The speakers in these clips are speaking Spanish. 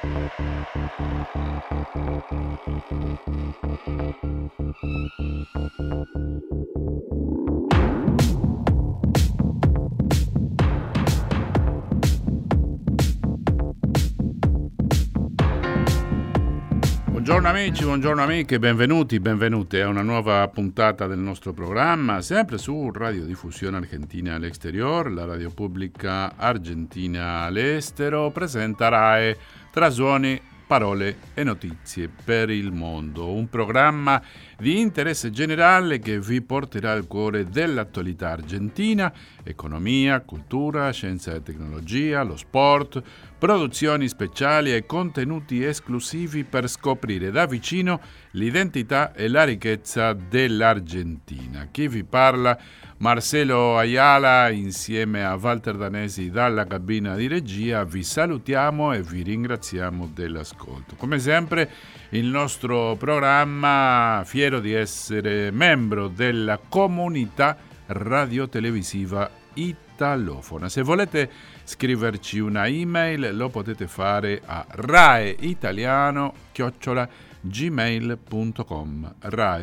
Buongiorno amici, buongiorno amiche, benvenuti, benvenute a una nuova puntata del nostro programma, sempre su Radiodiffusione Argentina all'Exterior, la radio pubblica argentina all'estero, presenta RAE tra suoni, parole e notizie per il mondo. Un programma di interesse generale che vi porterà al cuore dell'attualità argentina, economia, cultura, scienza e tecnologia, lo sport, produzioni speciali e contenuti esclusivi per scoprire da vicino l'identità e la ricchezza dell'Argentina. Chi vi parla? Marcelo Ayala insieme a Walter Danesi dalla cabina di regia. Vi salutiamo e vi ringraziamo dell'ascolto. Come sempre il nostro programma, fiero di essere membro della comunità radiotelevisiva italofona. Se volete scriverci una email lo potete fare a raeitaliano@gmail.com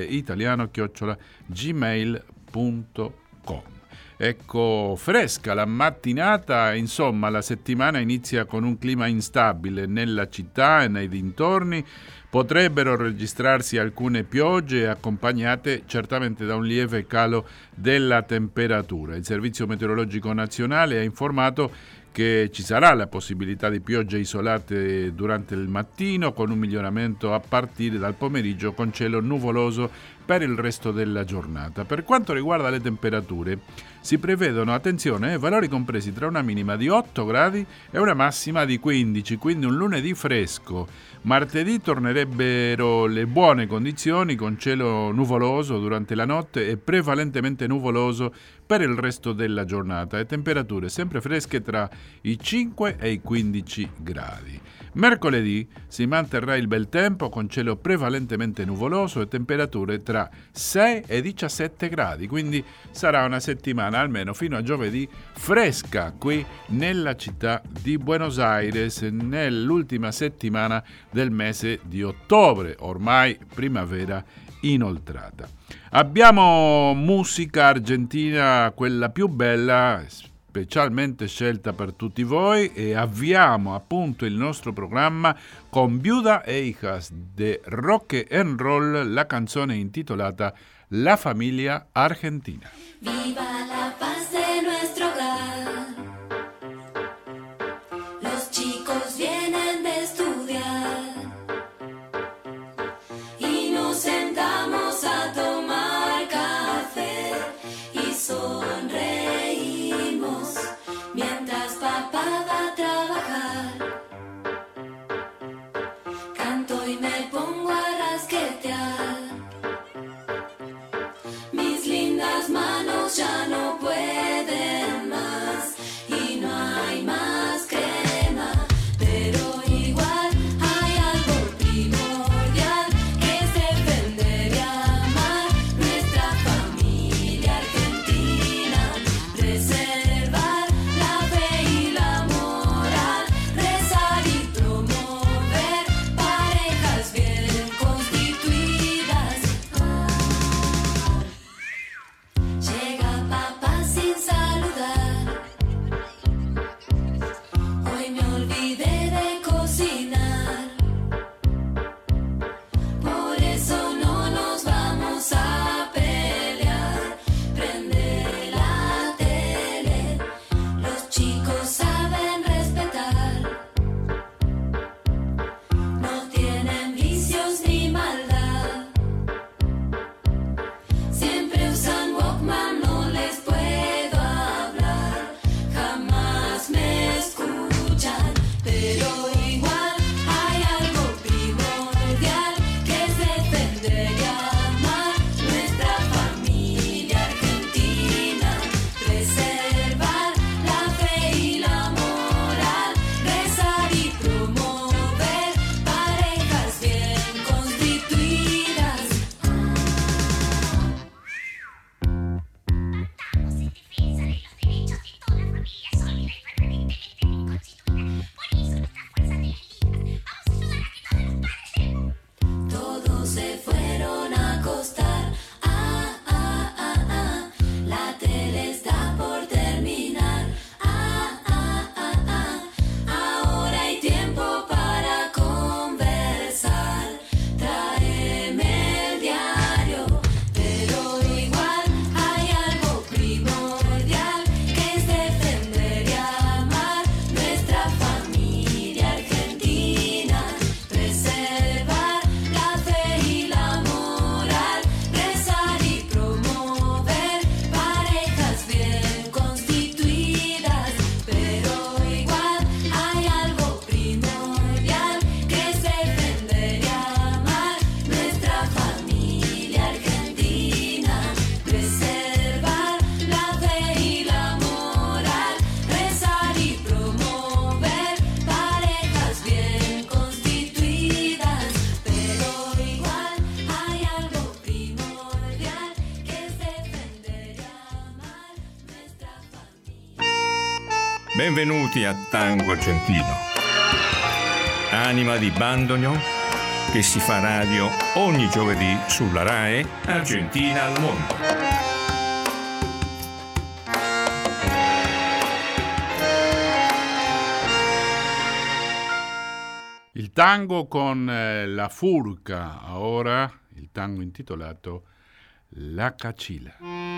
raeitaliano@gmail.com. Ecco, fresca la mattinata, insomma la settimana inizia con un clima instabile nella città e nei dintorni. Potrebbero registrarsi alcune piogge accompagnate certamente da un lieve calo della temperatura. Il Servizio Meteorologico Nazionale ha informato che ci sarà la possibilità di piogge isolate durante il mattino, con un miglioramento a partire dal pomeriggio con cielo nuvoloso per il resto della giornata. Per quanto riguarda le temperature, si prevedono, attenzione, valori compresi tra una minima di 8 gradi e una massima di 15, quindi un lunedì fresco. Martedì tornerebbero le buone condizioni con cielo nuvoloso durante la notte e prevalentemente nuvoloso per il resto della giornata e temperature sempre fresche tra i 5 e i 15 gradi. Mercoledì si manterrà il bel tempo con cielo prevalentemente nuvoloso e temperature tra 6 e 17 gradi, quindi sarà una settimana almeno fino a giovedì fresca qui nella città di Buenos Aires nell'ultima settimana del mese di ottobre, ormai primavera inoltrata. Abbiamo musica argentina, quella più bella, specialmente scelta per tutti voi, e avviamo appunto il nostro programma con Viuda e Hijas de Rock and Roll, la canzone intitolata La Familia Argentina. Viva la paz de nuestro hogar. Los chicos vienen de estudiar y nos sentamos a tomar café y sonreímos mientras papá va a trabajar. Canto y me pongo a rasquetear. Mis lindas manos ya no pueden Benvenuti a Tango Argentino, anima di bandoneon che si fa radio ogni giovedì sulla RAI Argentina al mondo. Il tango con la Furca, ora il tango intitolato La Cachila.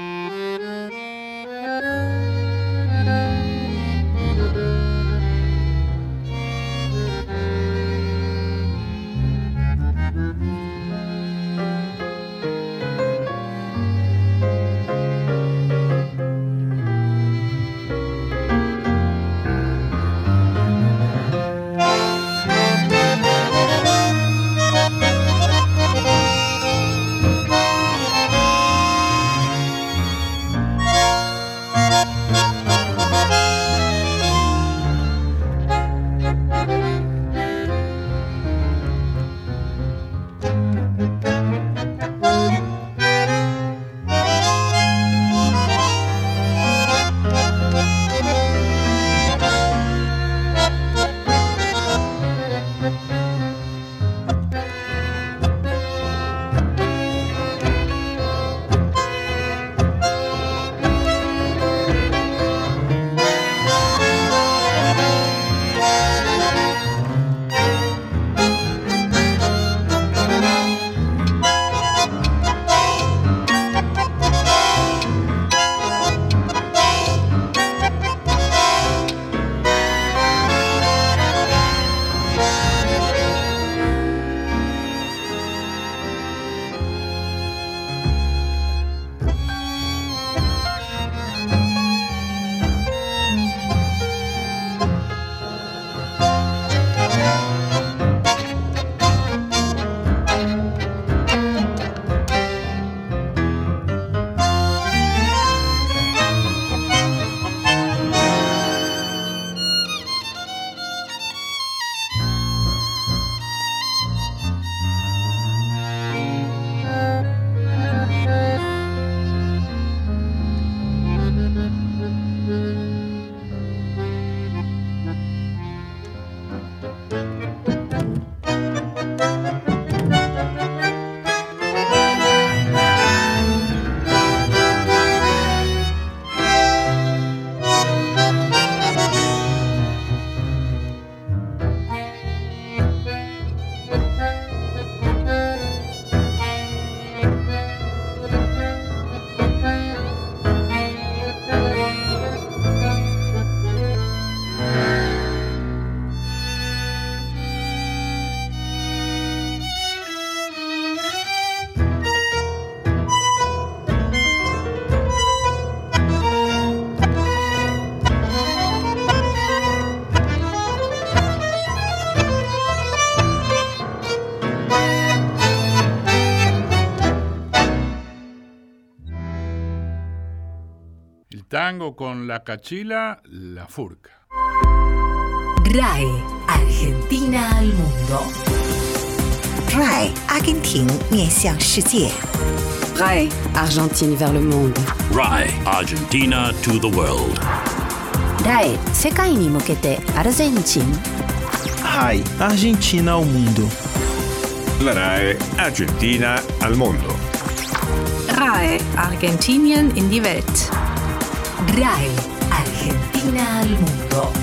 Tango con la Cachila, la Furca. RAI Argentina al mundo. RAI 阿根廷面向世界。 RAI Argentine vers le monde. RAI Argentina to the world. RAI 世界に向けてアルゼンチン。 RAI Argentina al mundo. La RAI Argentina al mondo. RAI Argentinien in die Welt. RAI Argentina al mundo.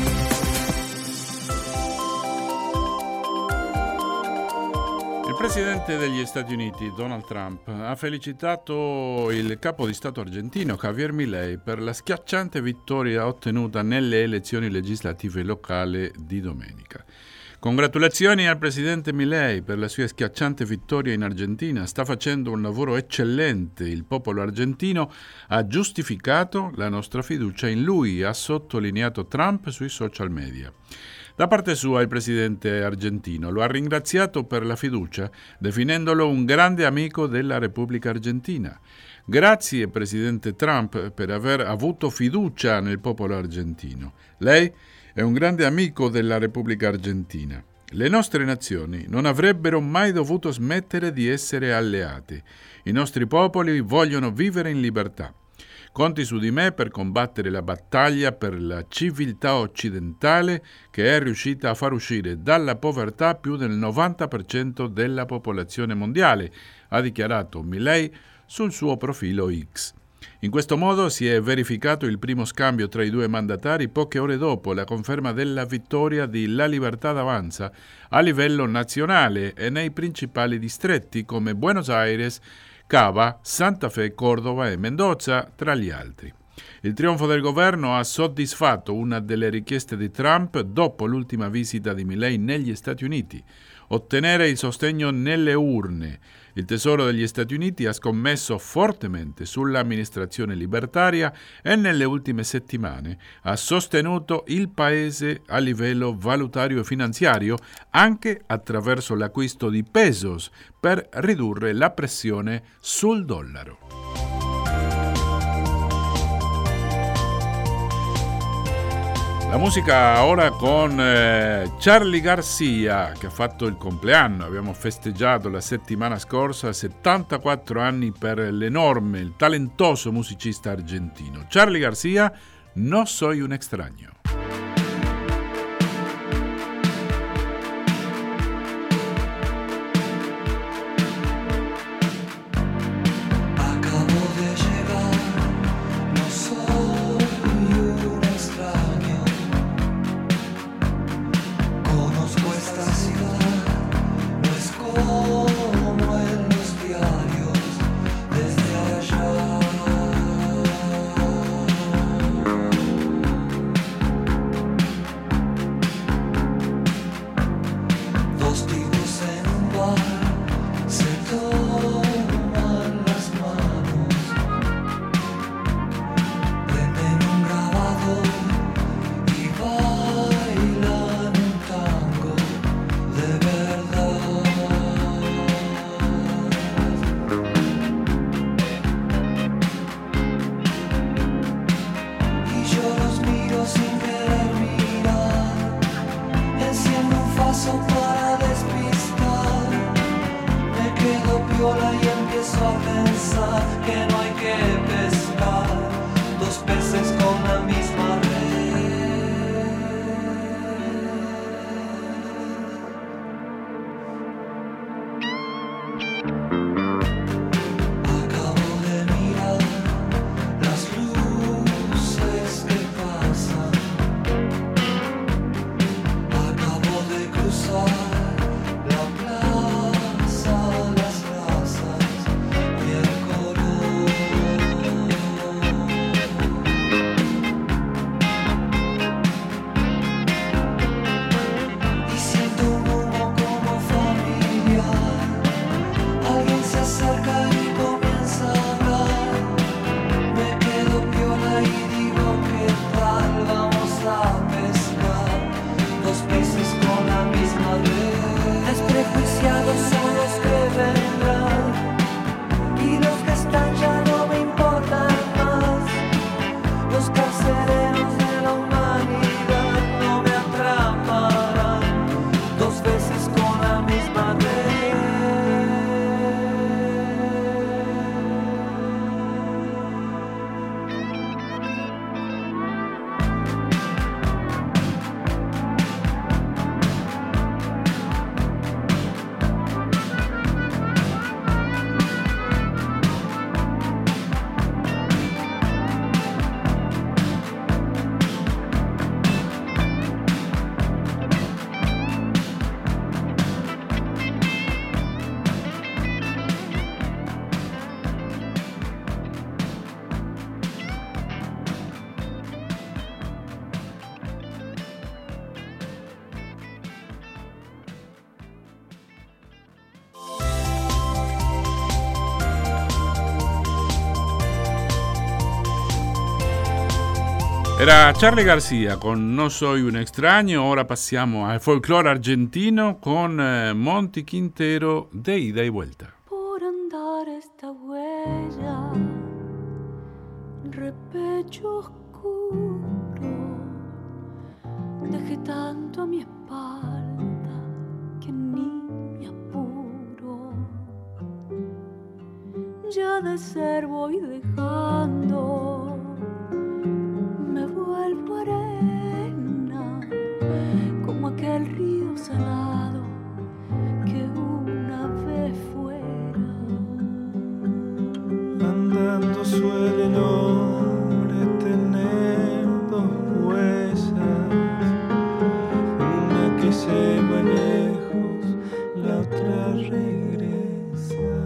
Il presidente degli Stati Uniti, Donald Trump, ha felicitato il capo di Stato argentino, Javier Milei, per la schiacciante vittoria ottenuta nelle elezioni legislative locali di domenica. Congratulazioni al presidente Milei per la sua schiacciante vittoria in Argentina. Sta facendo un lavoro eccellente. Il popolo argentino ha giustificato la nostra fiducia in lui, ha sottolineato Trump sui social media. Da parte sua il presidente argentino lo ha ringraziato per la fiducia, definendolo un grande amico della Repubblica Argentina. Grazie presidente Trump per aver avuto fiducia nel popolo argentino. Lei è un grande amico della Repubblica Argentina. Le nostre nazioni non avrebbero mai dovuto smettere di essere alleate. I nostri popoli vogliono vivere in libertà. Conti su di me per combattere la battaglia per la civiltà occidentale che è riuscita a far uscire dalla povertà più del 90% della popolazione mondiale, ha dichiarato Milei sul suo profilo X. In questo modo si è verificato il primo scambio tra i due mandatari poche ore dopo la conferma della vittoria di La Libertad Avanza a livello nazionale e nei principali distretti come Buenos Aires, Cava, Santa Fe, Cordova e Mendoza, tra gli altri. Il trionfo del governo ha soddisfatto una delle richieste di Trump dopo l'ultima visita di Milei negli Stati Uniti: ottenere il sostegno nelle urne. Il Tesoro degli Stati Uniti ha scommesso fortemente sull'amministrazione libertaria e nelle ultime settimane ha sostenuto il paese a livello valutario e finanziario anche attraverso l'acquisto di pesos per ridurre la pressione sul dollaro. La musica ora con Charly Garcia, che ha fatto il compleanno. Abbiamo festeggiato la settimana scorsa 74 anni per l'enorme, il talentoso musicista argentino. Charly Garcia, No soy un extraño. Era Charly Garcia con No soy un extraño. Ora passiamo al folclore argentino con Monty Quintero de ida y vuelta. Por andar esta huella, repecho oscuro, dejé tanto a mi espalda que ni me apuro. Ya de ser voy dejando vuelvo arena, como aquel río salado que una vez fuera. Andando suele el hombre tener dos huesas, una que se va lejos, la otra regresa.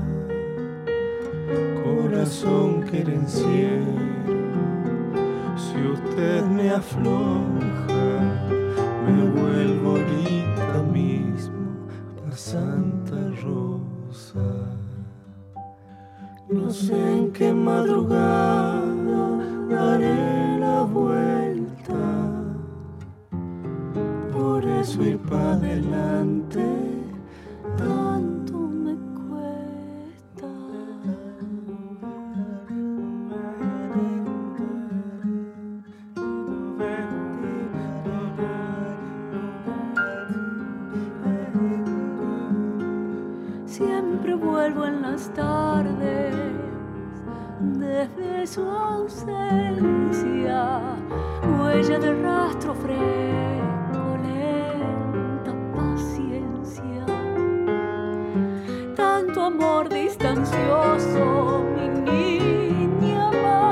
Corazón querenciero, si usted me afloja, me vuelvo ahorita mismo la Santa Rosa. No sé en qué madrugada daré la vuelta, por eso ir para adelante tanto me cuesta. Siempre vuelvo en las tardes desde su ausencia, huella de rastro fresco, lenta paciencia. Tanto amor distancioso, mi niña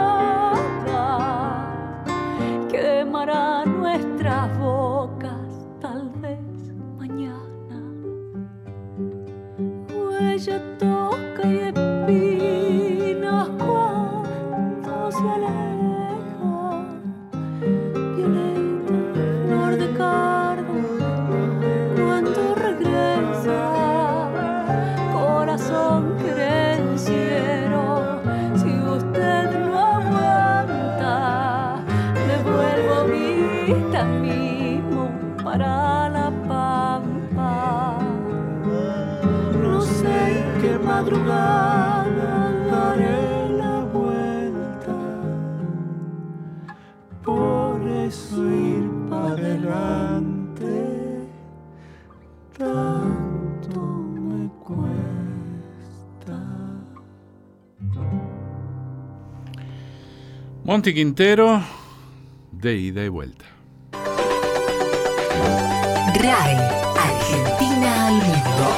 amada, quemará nuestras bocas tal vez mañana. Huella toca y espinas cuando se aleja, violeta, flor de cardo, cuando regresa. Corazón querenciero, si usted no aguanta, me vuelvo ahorita mismo para la pampa. No sé en qué madrugada daré la vuelta, por eso ir para adelante tanto me cuesta. Monty Quintero, de ida y vuelta. RAE, Argentina al mundo.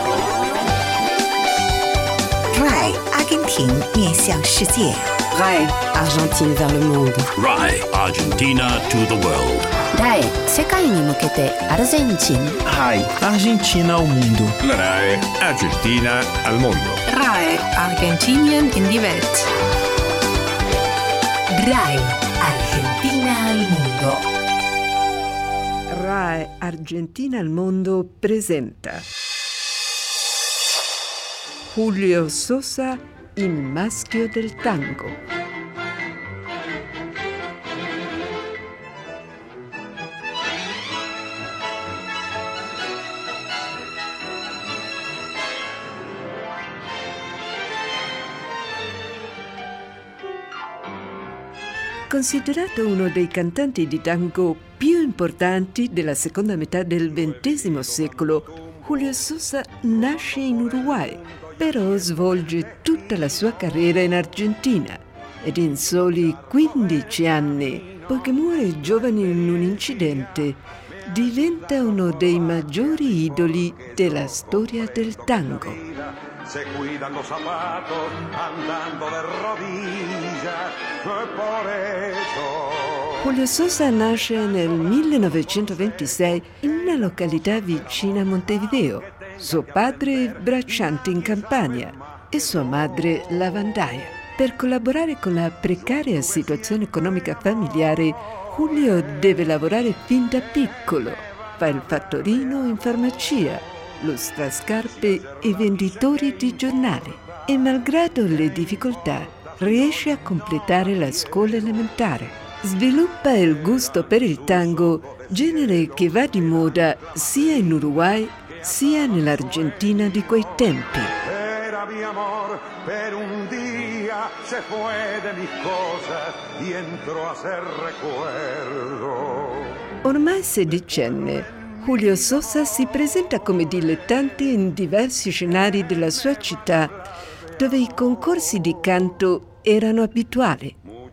RAI, Argentin 面向世界。 RAE, Argentine vers le monde. RAE, Argentina to the world. RAE, 世界に向けてアルゼンチン。 RAI, Argentina al mundo. La RAE Argentina al mondo. RAE Argentinien in die Welt. RAE, Argentina al mundo. RAE Argentina al mondo presenta Julio Sosa, il maschio del tango. Considerato uno dei cantanti di tango più importanti della seconda metà del XX secolo, Julio Sosa nasce in Uruguay, però svolge tutta la sua carriera in Argentina ed in soli 15 anni, poiché muore giovane in un incidente, diventa uno dei maggiori idoli della storia del tango. Se cuidan los zapatos andando de rodillas, por eso. Julio Sosa nasce nel 1926 in una località vicina a Montevideo. Suo padre bracciante in Campania e sua madre lavandaia. Per collaborare con la precaria situazione economica familiare, Julio deve lavorare fin da piccolo. Fa il fattorino in farmacia, lustra scarpe e venditori di giornali. E malgrado le difficoltà, riesce a completare la scuola elementare. Sviluppa il gusto per il tango, genere che va di moda sia in Uruguay sia nell'Argentina di quei tempi. Era mi amor, per un día se fue de mis cosas y entró a ser recuerdo. Ormai sedicenne, Julio Sosa si presenta come dilettante in diversi scenari della sua città, dove i concorsi di canto erano abituali.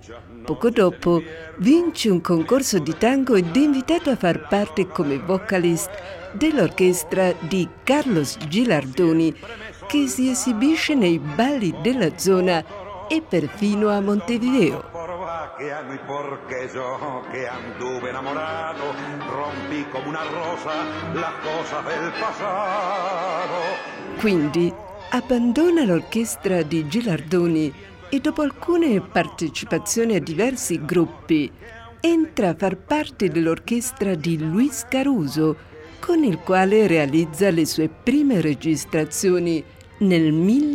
poco dopo vince un concorso di tango ed è invitato a far parte come vocalist dell'orchestra di Carlos Gilardoni, che si esibisce nei balli della zona e perfino a Montevideo. Vaqueano y porque yo que anduve enamorado rompí como una rosa las cosas del pasado. Quindi abbandona l'orchestra di Gilardoni e dopo alcune partecipazioni a diversi gruppi entra a far parte dell'orchestra di Luis Caruso, con il quale realizza le sue prime registrazioni nel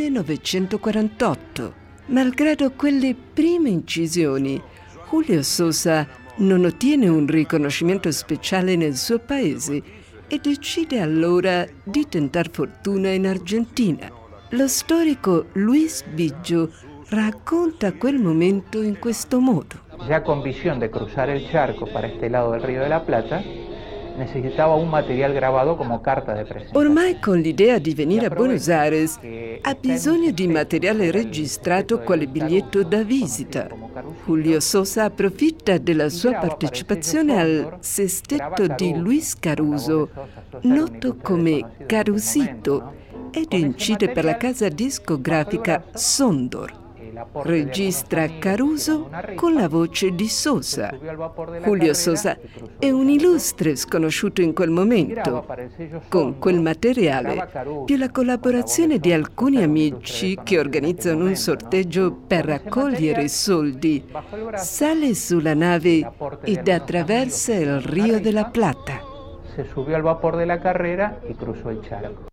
1948. Malgrado quelle prime incisioni, Julio Sosa non ottiene un riconoscimento speciale nel suo paese e decide allora di tentar fortuna in Argentina. Lo storico Luis Biggio racconta quel momento in questo modo. Ya con visión de cruzar el charco para este lado del Río de la Plata, necesitaba un material grabado como carta de presentación. Ormai con l'idea di venire a Buenos Aires ha bisogno di materiale registrato quale biglietto da visita. Julio Sosa approfitta della sua partecipazione al sestetto di Luis Caruso, noto come Carusito, ed incide per la casa discografica Sondor. Registra Caruso con la voce di Sosa. Julio Sosa è un illustre sconosciuto in quel momento. Con quel materiale, più la collaborazione di alcuni amici che organizzano un sorteggio per raccogliere soldi, sale sulla nave ed attraversa il Rio de la Plata. Se subió al vapor de la carrera y cruzó el charco.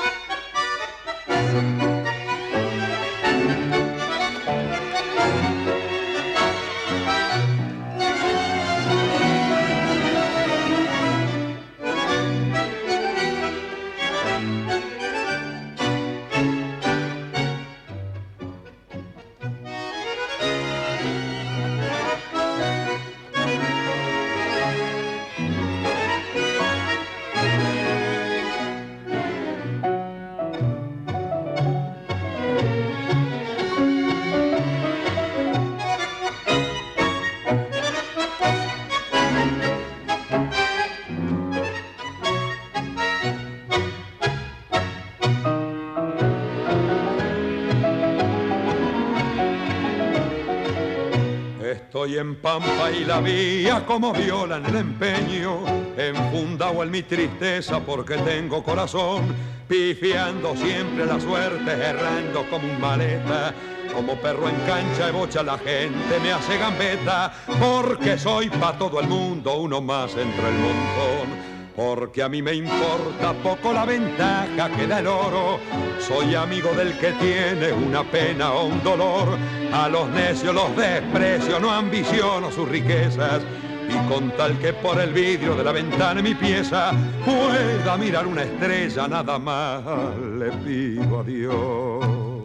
Estoy en Pampa y la vía como viola en el empeño, enfundado en mi tristeza porque tengo corazón, pifiando siempre la suerte, errando como un maleta, como perro en cancha de bocha la gente me hace gambeta, porque soy pa' todo el mundo uno más entre el montón. Porque a mí me importa poco la ventaja que da el oro. Soy amigo del que tiene una pena o un dolor. A los necios los desprecio, no ambiciono sus riquezas. Y con tal que por el vidrio de la ventana mi pieza pueda mirar una estrella, nada más le pido a Dios.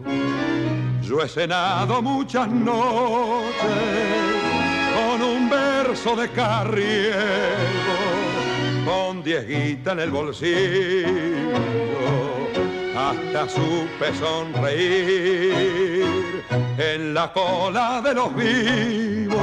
Yo he cenado muchas noches con un verso de Carriego, con 10 guitas en el bolsillo, hasta supe sonreír en la cola de los vivos.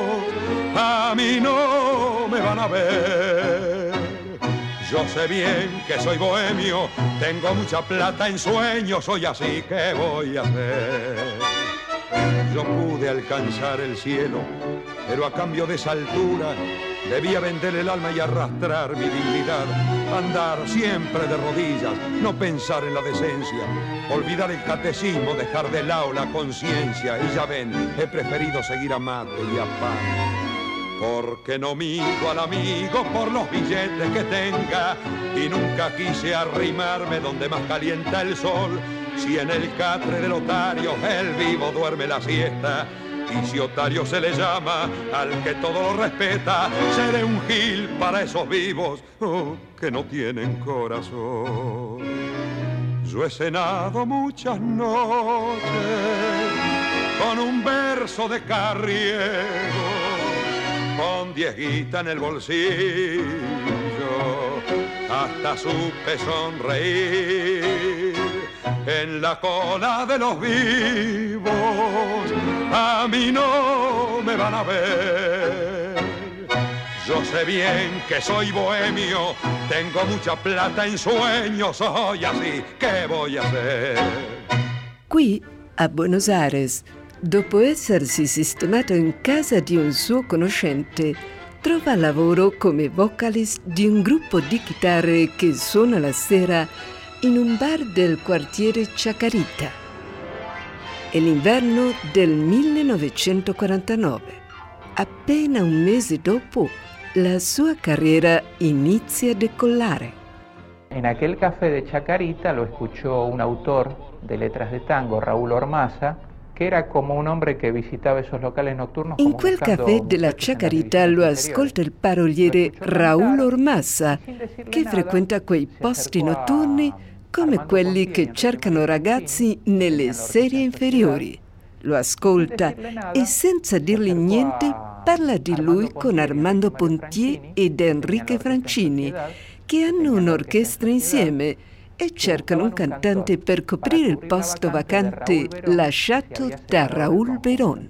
A mí no me van a ver, yo sé bien que soy bohemio, tengo mucha plata en sueños, soy así, ¿qué voy a hacer? Yo pude alcanzar el cielo, pero a cambio de esa altura debía vender el alma y arrastrar mi dignidad, andar siempre de rodillas, no pensar en la decencia, olvidar el catecismo, dejar de lado la conciencia. Y ya ven, he preferido seguir a mate y a pan, porque no mido al amigo por los billetes que tenga, y nunca quise arrimarme donde más calienta el sol. Si en el catre del otario el vivo duerme la siesta, y si otario se le llama al que todo lo respeta, seré un gil para esos vivos que no tienen corazón. Yo he cenado muchas noches con un verso de Carriego, con 10 guitas en el bolsillo, hasta supe sonreír en la cola de los vivos, a mí no me van a ver. Yo sé bien che soy bohemio, tengo mucha plata in sueños, soy así, ¿qué voy a hacer? Qui, a Buenos Aires, dopo essersi sistemato in casa di un suo conoscente, trova lavoro come vocalist di un gruppo di chitarre che suona la sera in un bar del quartiere Chacarita. È l'inverno del 1949. Appena un mese dopo, la sua carriera inizia a decollare. En aquel café de Chacarita lo escuchó un autor de letras de tango, Raúl Ormaza, che era come un hombre che visitava esos locales notturnos. In quel caffè della Chacarita lo ascolta il paroliere Raúl Ormaza, che frequenta quei posti notturni come quelli che cercano ragazzi nelle serie inferiori. Lo ascolta e senza dirgli niente parla di lui con Armando Pontier ed Enrique Francini, che hanno un'orchestra insieme e cercano un cantante per coprire il posto vacante lasciato da Raúl Verón.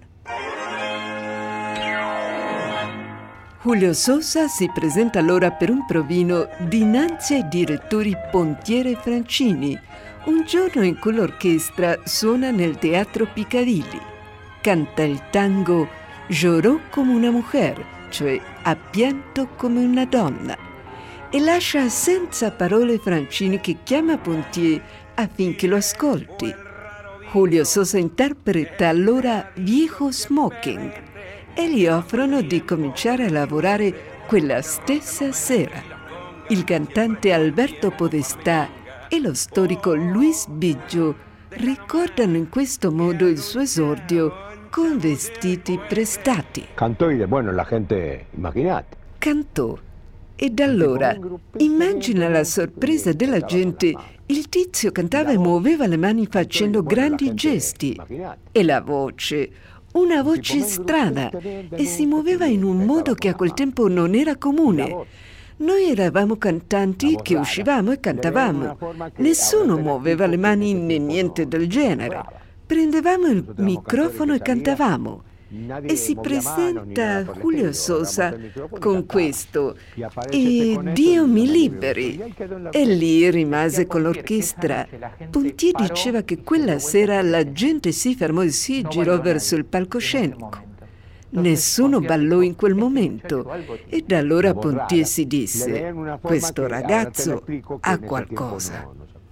Julio Sosa si presenta allora per un provino dinanzi ai direttori Pontier e Francini, un giorno in cui l'orchestra suona nel Teatro Piccadilly. Canta il tango Lloró come una mujer, cioè ha pianto come una donna, e lascia senza parole Francini che chiama Pontier affinché lo ascolti. Julio Sosa interpreta allora Viejo Smoking e gli offrono di cominciare a lavorare quella stessa sera. Il cantante Alberto Podestà e lo storico Luis Biggio ricordano in questo modo il suo esordio con vestiti prestati. Cantò y bueno, la gente, immaginate. Cantò. E da allora, immagina la sorpresa della gente. Il tizio cantava e muoveva le mani facendo grandi gesti. E la voce, una voce strana, e si muoveva in un modo che a quel tempo non era comune. Noi eravamo cantanti che uscivamo e cantavamo. Nessuno muoveva le mani né niente del genere. Prendevamo il microfono e cantavamo. E si presenta Julio Sosa con questo e Dio mi liberi. E lì rimase con l'orchestra. Pontier diceva che quella sera la gente si fermò e si girò verso il palcoscenico. Nessuno ballò in quel momento e da allora Pontier si disse: questo ragazzo ha qualcosa.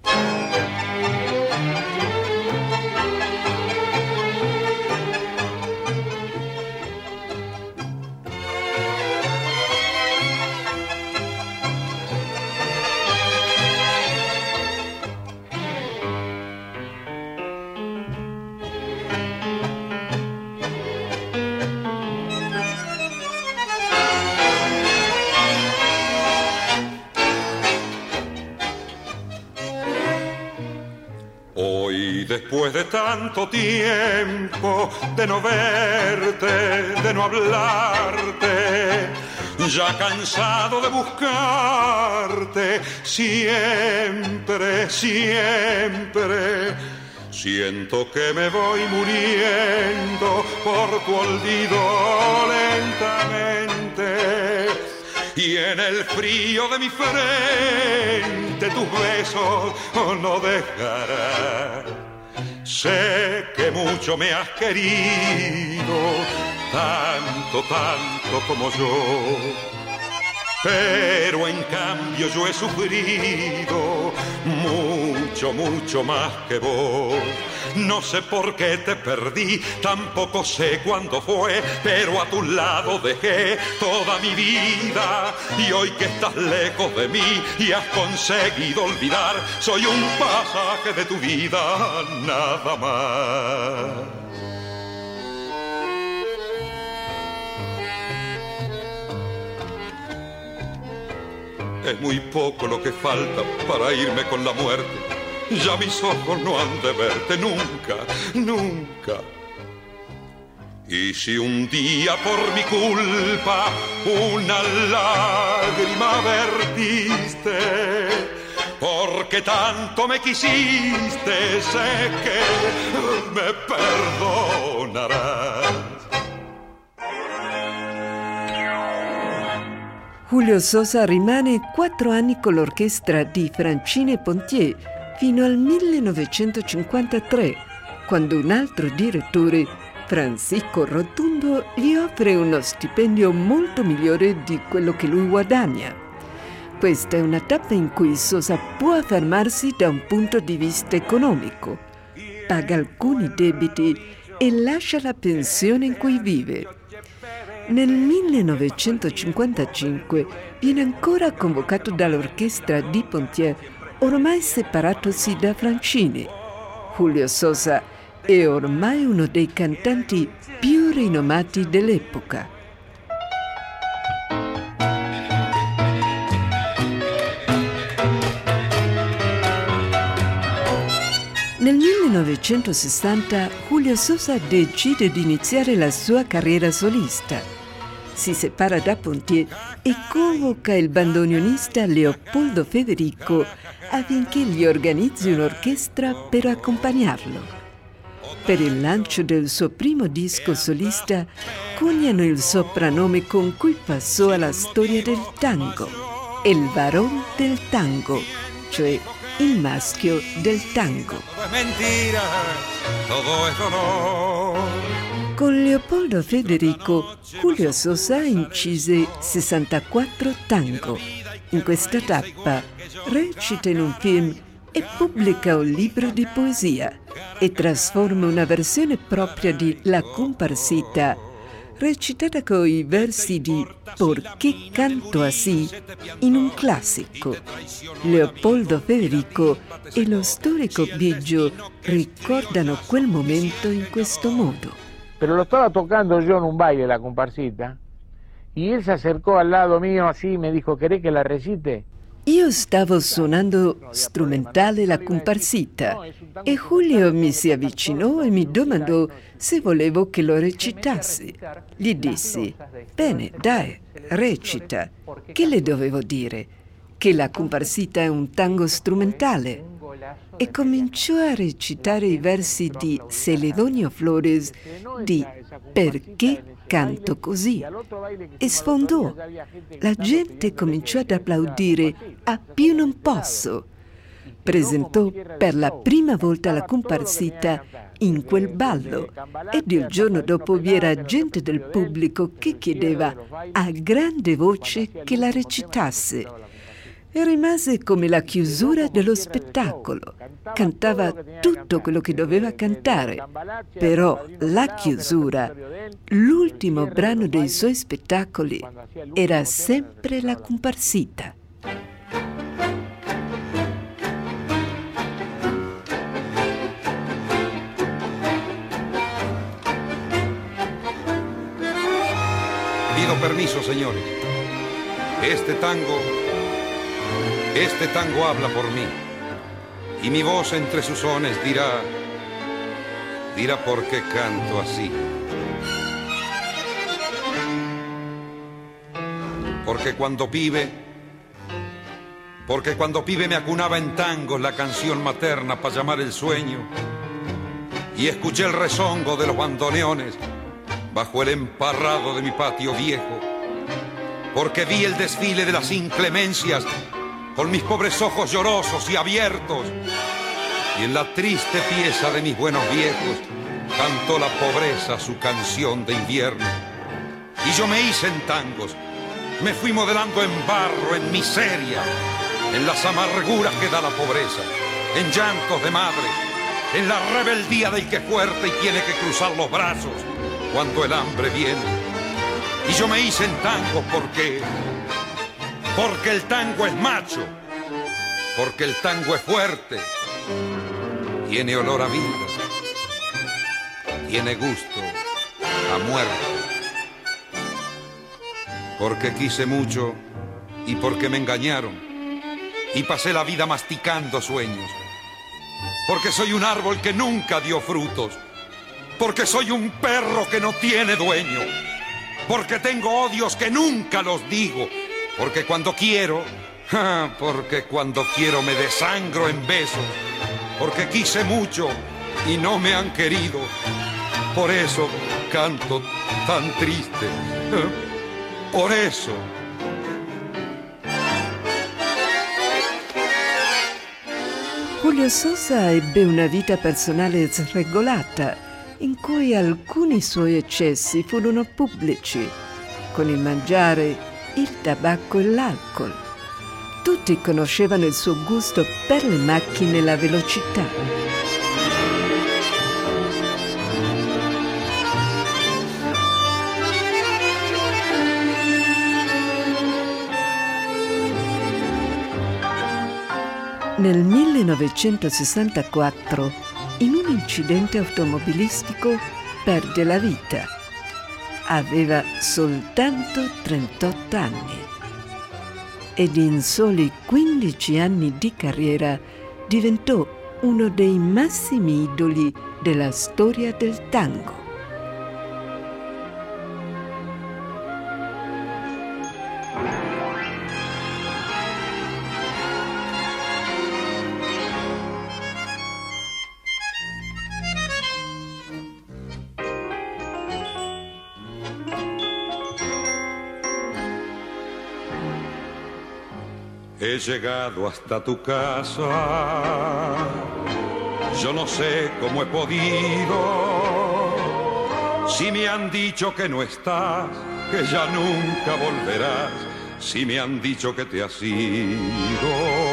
Después de tanto tiempo de no verte, de no hablarte, ya cansado de buscarte, siempre, siempre, siento que me voy muriendo por tu olvido lentamente. Y en el frío de mi frente tus besos no dejarán. Sé que mucho me has querido, tanto, tanto como yo. Pero en cambio yo he sufrido mucho, mucho más que vos. No sé por qué te perdí, tampoco sé cuándo fue, pero a tu lado dejé toda mi vida. Y hoy que estás lejos de mí y has conseguido olvidar, soy un pasaje de tu vida, nada más. Es muy poco lo que falta para irme con la muerte. Ya mis ojos no han de verte nunca, nunca. Y si un día por mi culpa una lágrima vertiste, porque tanto me quisiste, sé que me perdonarás. Julio Sosa rimane 4 anni con l'orchestra di Francine Pontier fino al 1953, quando un altro direttore, Francisco Rotundo, gli offre uno stipendio molto migliore di quello che lui guadagna. Questa è una tappa in cui Sosa può affermarsi da un punto di vista economico, paga alcuni debiti e lascia la pensione in cui vive. Nel 1955 viene ancora convocato dall'orchestra di Pontier, ormai separatosi da Francine. Julio Sosa è ormai uno dei cantanti più rinomati dell'epoca. Nel 1960 Julio Sosa decide di iniziare la sua carriera solista. Si separa da Pontier e convoca il bandoneonista Leopoldo Federico affinché gli organizzi un'orchestra per accompagnarlo. Per il lancio del suo primo disco solista coniano il soprannome con cui passò alla storia del tango, El Varón del Tango, cioè il maschio del tango. Mentira, todo es dolor. Con Leopoldo Federico, Julio Sosa incise 64 tango. In questa tappa recita in un film e pubblica un libro di poesia e trasforma una versione propria di La Comparsita, recitata con i versi di Perché canto así, in un classico. Leopoldo Federico e lo storico Biggio ricordano quel momento in questo modo. Pero lo estaba tocando yo en un baile, La Comparsita, y él se acercó al lado mío así y me dijo, ¿querés que la recite? Io stavo suonando strumentale La Comparsita e Julio mi si avvicinò e mi domandò se volevo che lo recitassi. Gli dissi, bene, dai, recita. Che le dovevo dire? Che La Comparsita è un tango strumentale. E cominciò a recitare i versi di Celedonio Flores di Perché canto così? E sfondò. La gente cominciò ad applaudire a più non posso. Presentò per la prima volta La Comparsita in quel ballo ed il giorno dopo vi era gente del pubblico che chiedeva a grande voce che la recitasse. E rimase come la chiusura dello spettacolo. Cantava tutto quello che doveva cantare, però la chiusura, l'ultimo brano dei suoi spettacoli, era sempre La Comparsita. Pido permiso, señores. Este tango habla por mí, y mi voz entre sus sones dirá por qué canto así. Porque cuando pibe me acunaba en tangos la canción materna para llamar el sueño, y escuché el rezongo de los bandoneones bajo el emparrado de mi patio viejo, porque vi el desfile de las inclemencias con mis pobres ojos llorosos y abiertos, y en la triste pieza de mis buenos viejos cantó la pobreza su canción de invierno. Y yo me hice en tangos, me fui modelando en barro, en miseria, en las amarguras que da la pobreza, en llantos de madre, en la rebeldía del que es fuerte y tiene que cruzar los brazos cuando el hambre viene. Y yo me hice en tangos porque el tango es macho, porque el tango es fuerte, tiene olor a vida, tiene gusto a muerte. Porque quise mucho y porque me engañaron y pasé la vida masticando sueños. Porque soy un árbol que nunca dio frutos, porque soy un perro que no tiene dueño, porque tengo odios que nunca los digo, porque cuando quiero Porque cuando quiero me desangro en besos, porque quise mucho y no me han querido. Por eso canto tan triste, por eso. Julio Sosa ebbe una vita personale sregolata, in cui alcuni suoi eccessi furono pubblici, con il mangiare, il tabacco e l'alcol. Tutti conoscevano il suo gusto per le macchine e la velocità. Nel 1964, in un incidente automobilistico, perde la vita. Aveva soltanto 38 anni. Ed in soli 15 anni di carriera diventò uno dei massimi idoli della storia del tango. He llegado hasta tu casa, yo no sé cómo he podido. Si me han dicho que no estás, que ya nunca volverás, si me han dicho que te has ido.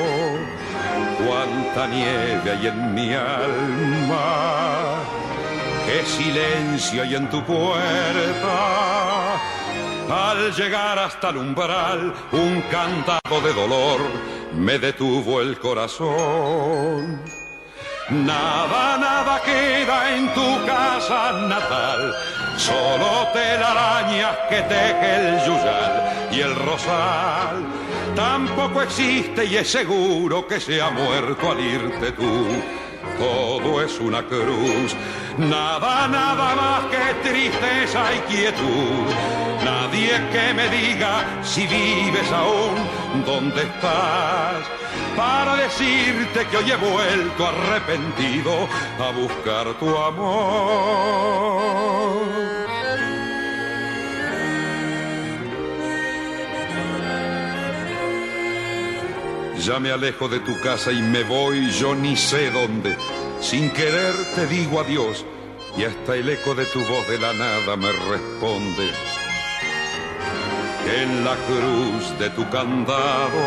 Cuánta nieve hay en mi alma, qué silencio hay en tu puerta. Al llegar hasta el umbral, un cantado de dolor me detuvo el corazón. Nada, nada queda en tu casa natal, solo telarañas que teje el yuyal y el rosal. Tampoco existe y es seguro que se ha muerto al irte tú. Todo es una cruz, nada, nada más que tristeza y quietud. Nadie que me diga si vives aún, dónde estás, para decirte que hoy he vuelto arrepentido a buscar tu amor. Ya me alejo de tu casa y me voy yo ni sé dónde. Sin querer te digo adiós y hasta el eco de tu voz de la nada me responde. En la cruz de tu candado,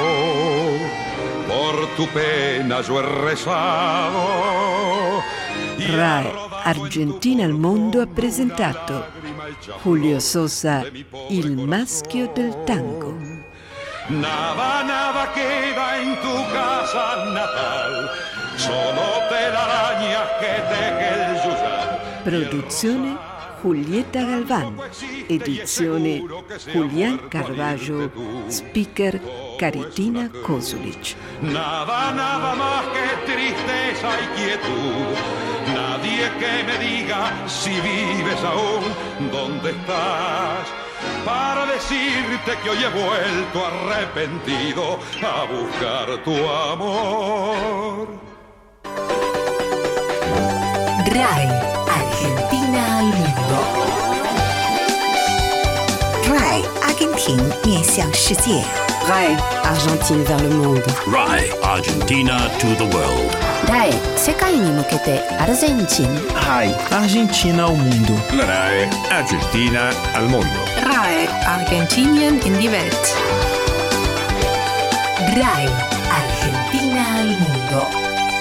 por tu pena yo he rezado. RAI Argentina al mondo ha presentato Julio Sosa, il maschio del tango. Nada, nada queda en tu casa natal, solo telarañas que teje el yuyal. Produzione Julieta Galván, edizione Julián Carballo, speaker Caritina Kosulic. Nada, nada más que tristeza y quietud. Nadie que me diga si vives aún, dónde estás, para decirte que hoy he vuelto arrepentido a buscar tu amor. RAI Argentina al mundo. RAI 阿根廷面向世界。 RAI Argentine vers le monde. RAI Argentina to the world. RAI 世界に向けてアルゼンチン。 RAI Argentina al mundo. La RAI Argentina al mondo. RAI Argentinien in die Welt. RAI Argentina al mundo.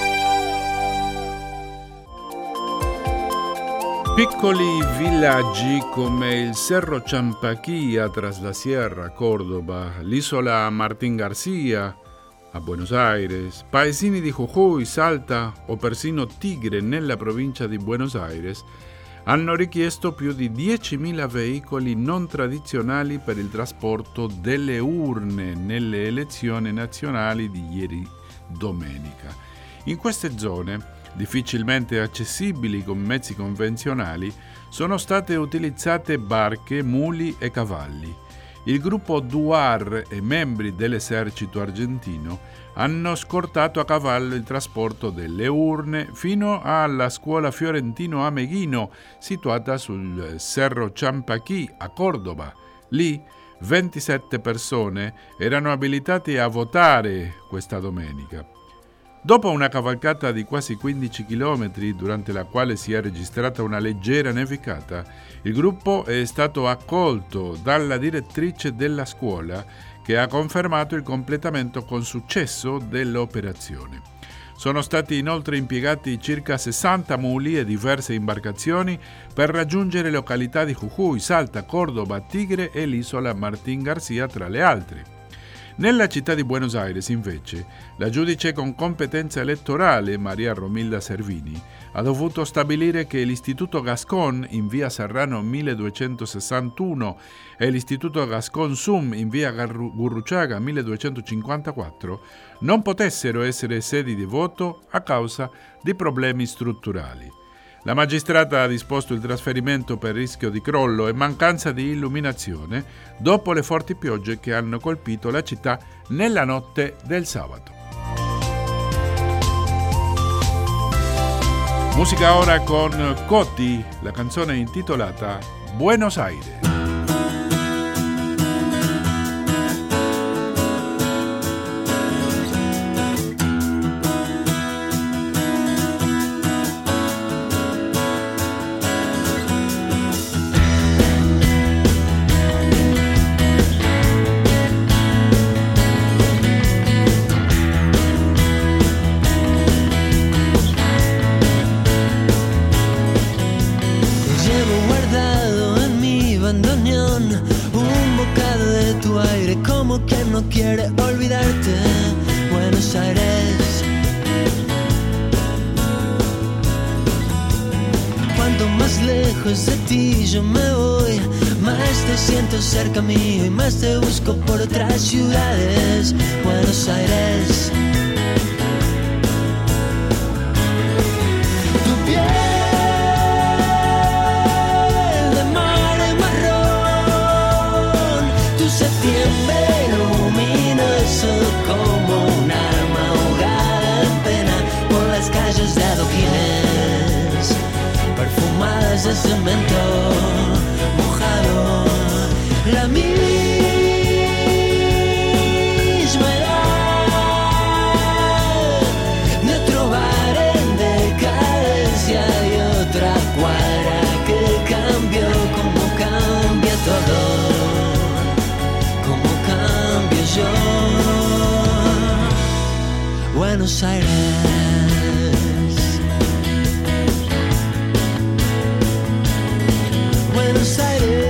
Piccoli villaggi come il Cerro Champaquía tras la Sierra, Córdoba, l'isola Martín García a Buenos Aires, paesini di Jujuy, Salta o persino Tigre nella provincia di Buenos Aires hanno richiesto più di 10.000 veicoli non tradizionali per il trasporto delle urne nelle elezioni nazionali di ieri domenica. In queste zone, difficilmente accessibili con mezzi convenzionali, sono state utilizzate barche, muli e cavalli. il gruppo Duar e membri dell'esercito argentino hanno scortato a cavallo il trasporto delle urne fino alla scuola fiorentino a Meghino, situata sul Cerro Champaquí a Córdoba. Lì 27 persone erano abilitate a votare questa domenica. Dopo una cavalcata di quasi 15 km, durante la quale si è registrata una leggera nevicata, il gruppo è stato accolto dalla direttrice della scuola, che ha confermato il completamento con successo dell'operazione. Sono stati inoltre impiegati circa 60 muli e diverse imbarcazioni per raggiungere località di Jujuy, Salta, Córdoba, Tigre e l'isola Martín García, tra le altre. Nella città di Buenos Aires, invece, la giudice con competenza elettorale, Maria Romilda Servini, ha dovuto stabilire che l'Istituto Gascón in via Serrano 1261 e l'Istituto Gascón Sum in via Gurruchaga 1254 non potessero essere sedi di voto a causa di problemi strutturali. La magistrata ha disposto il trasferimento per rischio di crollo e mancanza di illuminazione dopo le forti piogge che hanno colpito la città nella notte del sabato. Musica ora con Coti, la canzone intitolata Buenos Aires. Quiere olvidarte, Buenos Aires. Cuanto más lejos de ti yo me voy, más te siento cerca mío y más te busco por otras ciudades, Buenos Aires. Tu piel de mar marrón, tu septiembre como un arma ahogada en pena por las calles de adoquines, perfumadas de cemento mojado, la misma edad de otro bar en decadencia y otra cuadra que cambió como cambia todo, como cambio yo. Buenos Aires. Buenos Aires.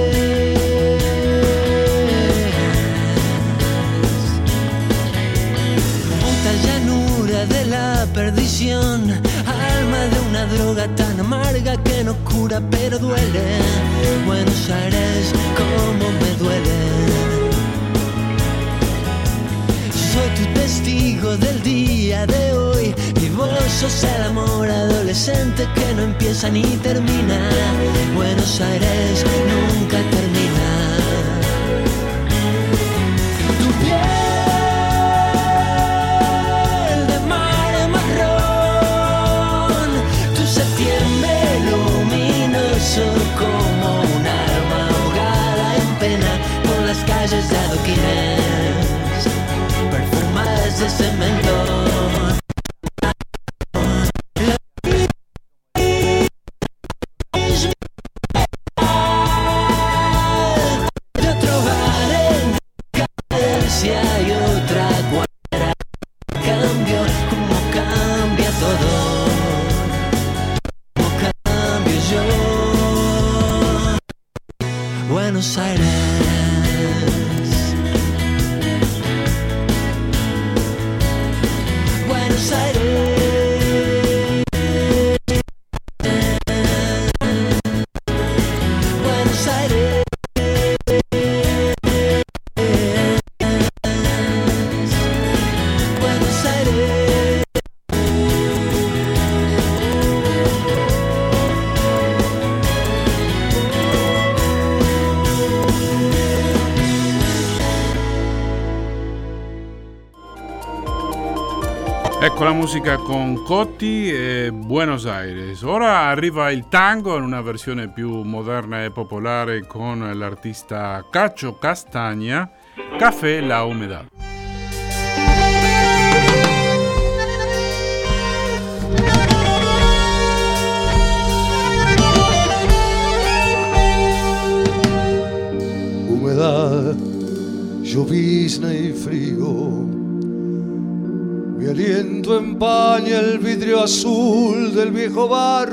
Puta llanura de la perdición, alma de una droga tan amarga que no cura pero duele. Buenos Aires, cómo me duele. Soy tu testigo del día de hoy y vos sos el amor adolescente que no empieza ni termina. Buenos Aires nunca termina. Tu piel de mar marrón, tu septiembre luminoso como un arma ahogada en pena por las calles de adoquines, perfumadas de cemento. De otro bar en cadencia y otra cuadra cambio, como cambia todo, como cambio yo. Buenos Aires. Ecco la musica con Cotti e Buenos Aires. Ora arriva il tango in una versione più moderna e popolare con l'artista Cacho Castaña, Café La Humedad. Humedad, llovizna y frío. Mi aliento empaña el vidrio azul del viejo bar.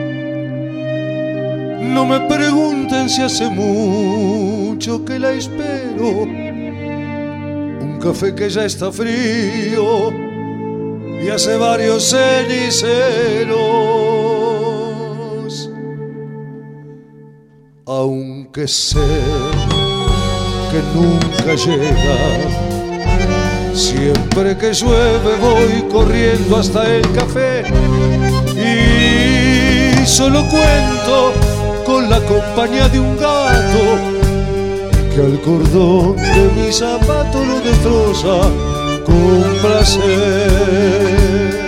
No me pregunten si hace mucho que la espero. Un café que ya está frío y hace varios ceniceros. Aunque sé que nunca llega, siempre que llueve voy corriendo hasta el café y solo cuento con la compañía de un gato que al cordón de mi zapato lo destroza con placer.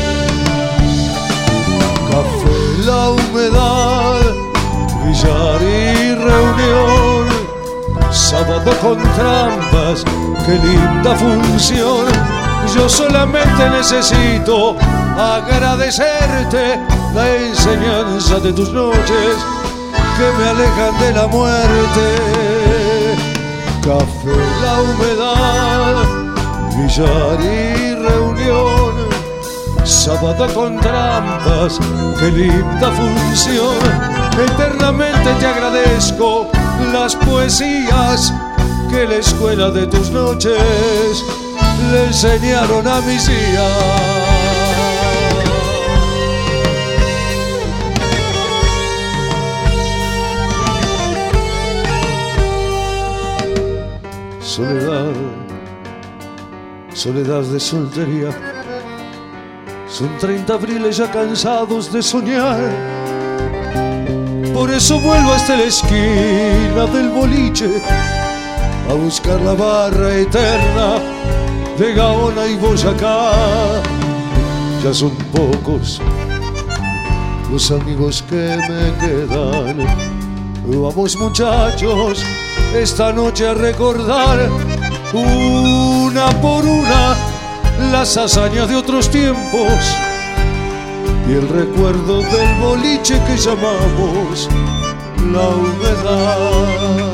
Café La Humedad, billar y reunión, sábado con trampas, qué linda función. Yo solamente necesito agradecerte la enseñanza de tus noches que me alejan de la muerte. Café La Humedad, billar y reunión, sábado con trampas, qué linda función. Eternamente te agradezco las poesías que la escuela de tus noches le enseñaron a mis días. Soledad, soledad de soltería, son 30 abriles ya cansados de soñar. Por eso vuelvo hasta la esquina del boliche a buscar la barra eterna de Gaona y Boyacá. Ya son pocos los amigos que me quedan. Vamos muchachos, esta noche a recordar una por una las hazañas de otros tiempos y el recuerdo del boliche que llamamos La Humedad.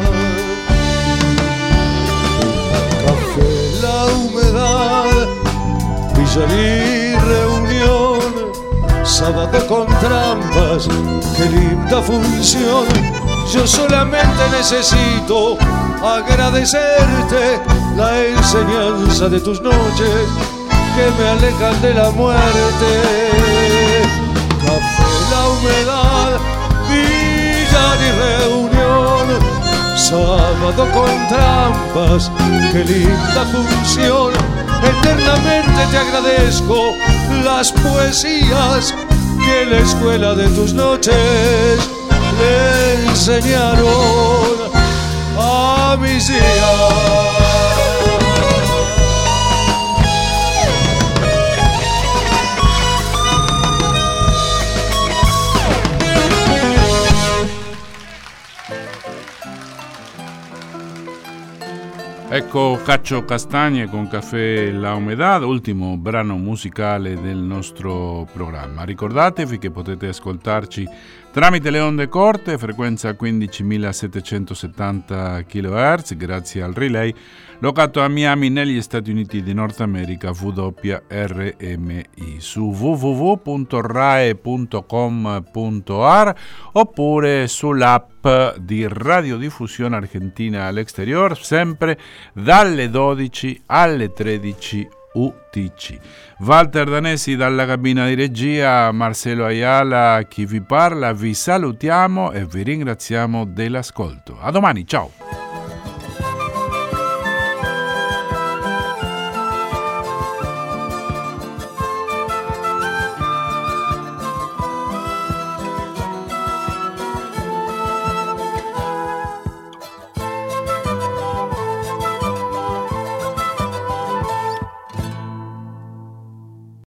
Café La Humedad, billar y reunión, sábado con trampas, qué linda función. Yo solamente necesito agradecerte la enseñanza de tus noches que me alejan de la muerte. Café La Humedad, billar y reunión, sábado con trampas, qué linda función. Eternamente te agradezco las poesías que la escuela de tus noches le enseñaron a mis días. Ecco Cacho Castaña con Café La Humedad, ultimo brano musicale del nostro programma. Ricordatevi che potete ascoltarci tramite le onde corte, frequenza 15.770 kHz, grazie al relay locato a Miami negli Stati Uniti di Nord America, WRMI, su www.rae.com.ar oppure sull'app di Radiodiffusione Argentina all'Exterior, sempre dalle 12 alle 13 UTC. Walter Danesi dalla cabina di regia, Marcelo Ayala chi vi parla, vi salutiamo e vi ringraziamo dell'ascolto. A domani, ciao!